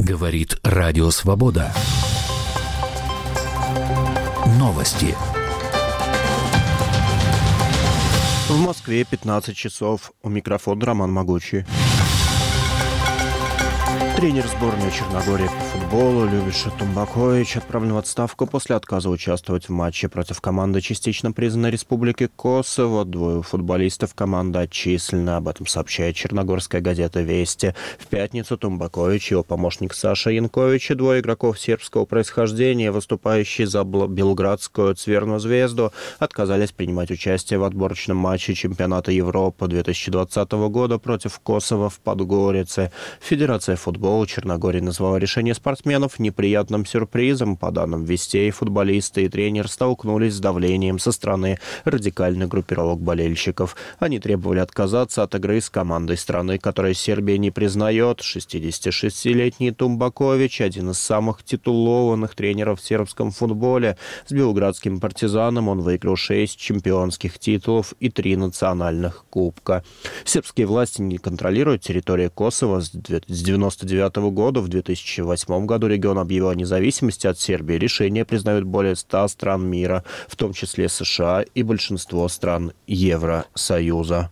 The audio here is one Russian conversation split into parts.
Говорит Радио Свобода. Новости. В Москве 15 часов. У микрофона Роман Могучий. Тренер сборной Черногории по футболу Любиша Тумбакович отправлен в отставку после отказа участвовать в матче против команды частично признанной Республики Косово. Двое футболистов команды отчислены. Об этом сообщает черногорская газета «Вести». В пятницу Тумбакович и его помощник Саша Янкович и двое игроков сербского происхождения, выступающие за белградскую Цверну Звезду, отказались принимать участие в отборочном матче чемпионата Европы 2020 года против Косово в Подгорице. Федерация футбола Черногории назвала решение спортсменов неприятным сюрпризом. По данным Вестей, футболисты и тренер столкнулись с давлением со стороны радикальных группировок болельщиков. Они требовали отказаться от игры с командой страны, которую Сербия не признает. 66-летний Тумбакович – один из самых титулованных тренеров в сербском футболе. С белградским «Партизаном» он выиграл 6 чемпионских титулов и 3 национальных кубка. Сербские власти не контролируют территорию Косово с 1999 года. В 2008 году регион объявил о независимости от Сербии. Решение признают более 100 стран мира, в том числе США и большинство стран Евросоюза.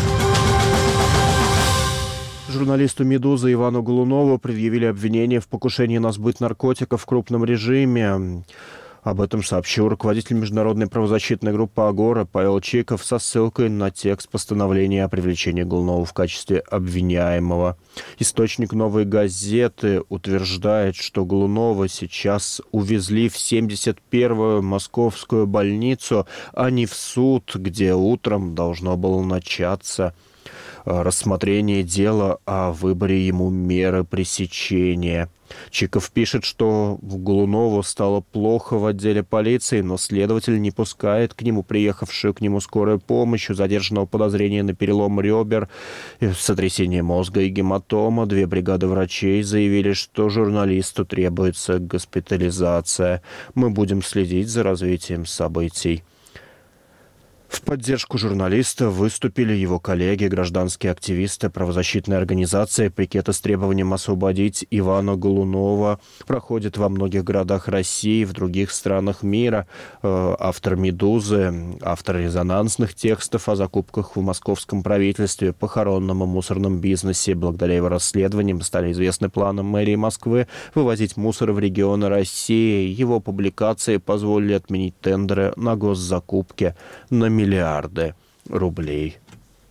Журналисту «Медузы» Ивану Голунову предъявили обвинение в покушении на сбыт наркотиков в крупном режиме. Об этом сообщил руководитель международной правозащитной группы «Агора» Павел Чиков со ссылкой на текст постановления о привлечении Голунова в качестве обвиняемого. Источник «Новой газеты» утверждает, что Голунова сейчас увезли в 71-ю московскую больницу, а не в суд, где утром должно было начаться рассмотрение дела о выборе ему меры пресечения. Чиков пишет, что Голунову стало плохо в отделе полиции, но следователь не пускает к нему приехавшую к нему скорую помощь. У задержанного подозрения на перелом ребер, сотрясение мозга и гематома. 2 бригады врачей заявили, что журналисту требуется госпитализация. Мы будем следить за развитием событий. В поддержку журналиста выступили его коллеги, гражданские активисты, правозащитные организации. Пикеты с требованием освободить Ивана Голунова проходят во многих городах России и в других странах мира. Автор «Медузы», автор резонансных текстов о закупках в московском правительстве, похоронном и мусорном бизнесе. Благодаря его расследованиям стали известны планы мэрии Москвы вывозить мусор в регионы России. Его публикации позволили отменить тендеры на госзакупки на миллиарды рублей.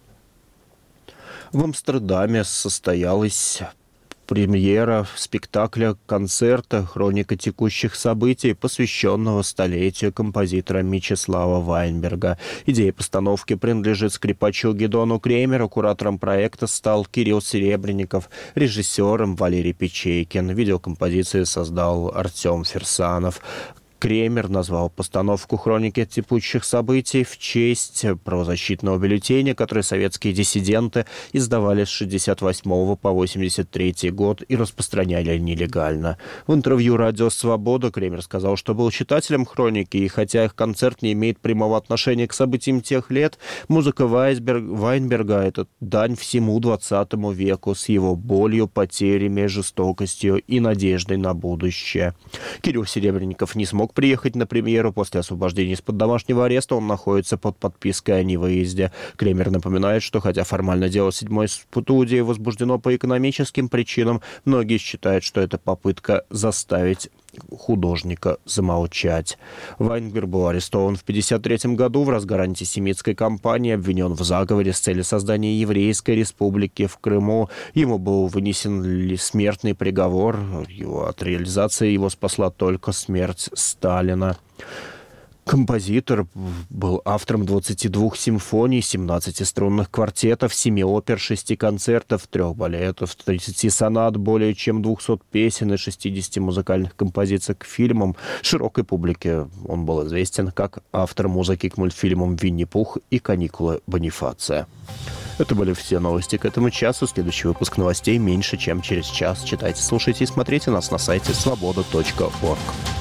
В Амстердаме состоялась премьера спектакля-концерта «Хроника текущих событий», посвященного столетию композитора Мечислава Вайнберга. Идея постановки принадлежит скрипачу Гидону Кремеру, куратором проекта стал Кирилл Серебренников, режиссером Валерий Печейкин. Видеокомпозиции создал Артем Фирсанов. Кремер назвал постановку «Хроники текущих событий» в честь правозащитного бюллетеня, который советские диссиденты издавали с 1968 по 1983 год и распространяли нелегально. В интервью «Радио Свобода» Кремер сказал, что был читателем «Хроники», и хотя их концерт не имеет прямого отношения к событиям тех лет, музыка Вайнберга – это дань всему 20 веку с его болью, потерями, жестокостью и надеждой на будущее. Кирилл Серебренников не смог приехать на премьеру. После освобождения из-под домашнего ареста он находится под подпиской о невыезде. Кремер напоминает, что хотя формально дело 7-й студии возбуждено по экономическим причинам, многие считают, что это попытка заставить художника замолчать. Вайнберг был арестован в 1953 году в разгар антисемитской кампании, обвинен в заговоре с целью создания еврейской республики в Крыму. Ему был вынесен смертный приговор. От реализации его спасла только смерть Сталина. Композитор был автором 22 симфоний, 17 струнных квартетов, 7 опер, 6 концертов, 3 балетов, 30 сонат, более чем 200 песен и 60 музыкальных композиций к фильмам. Широкой публике он был известен как автор музыки к мультфильмам «Винни-Пух» и «Каникулы Бонифация». Это были все новости к этому часу. Следующий выпуск новостей меньше, чем через час. Читайте, слушайте и смотрите нас на сайте svoboda.org.